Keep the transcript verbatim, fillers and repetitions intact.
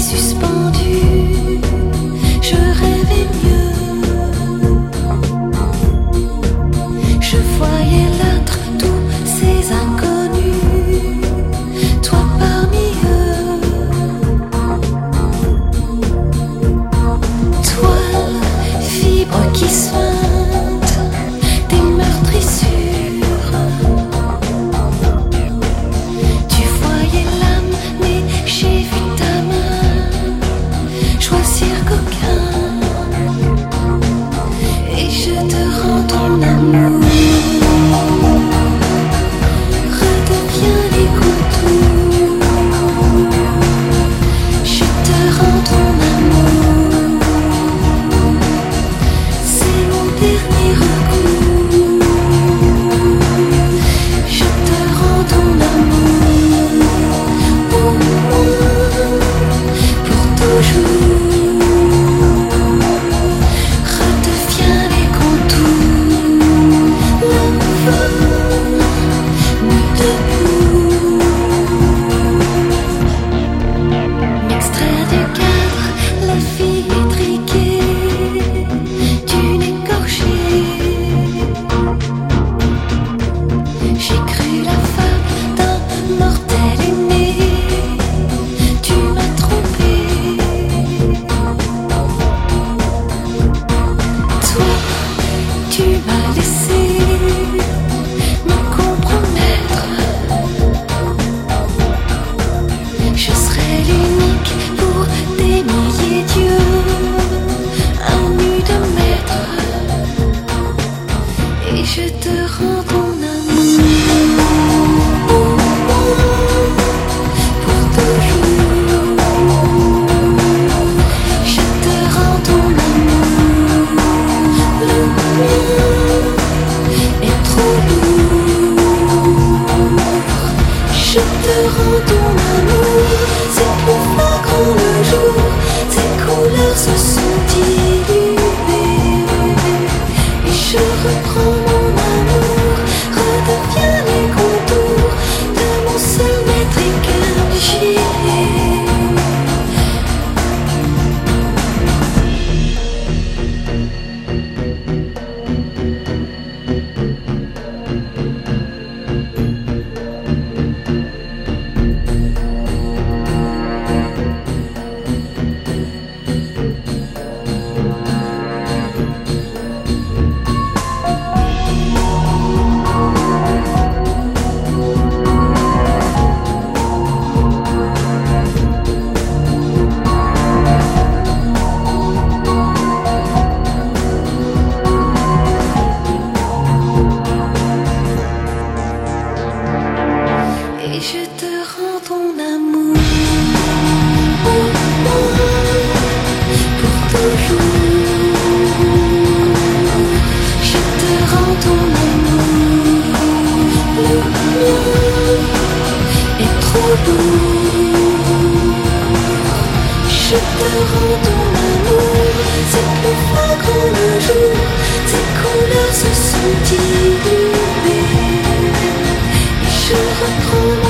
suspendue, je rêvais mieux. Je voyais l'être, tous ces inconnus, toi parmi eux. Toile, fibre qui suinte, des meurtrissures. Tu voyais l'âme, mais j'ai vu ta main choisir qu'aucun. Et je te rends ton amour. Redeviens les contours. Je te rends ton amour. C'est mon dernier recours. Je te rends ton amour. Au moins, pour toujours. Redeviens les contours. L'envol, nous debout. M'extraire du cadre, la fille étriquée d'une écorchée. J'ai cru la femme d'un mortel aimé. Tu m'as trompé. Toi, tu m'as laissé me compromettre. Je serai l'unique pour des milliers d'yeux, un nu de maître. Et je te rends ton amour. Au moins, pour toujours. Je te rends ton amour. Le mien est trop lourd. Je te rends ton amour. C'est plus flagrant le jour. Tes couleurs se sont diluées. Et je reprends mon amour. Redeviens les contours de mon seul maître et cœur gilet. Et je te rends ton amour. Au moins, pour toujours. Je te rends ton amour. Le mien est trop lourd. Je te rends ton amour. C'est plus flagrant le jour. Tes couleurs se sont diluées. Et je reprends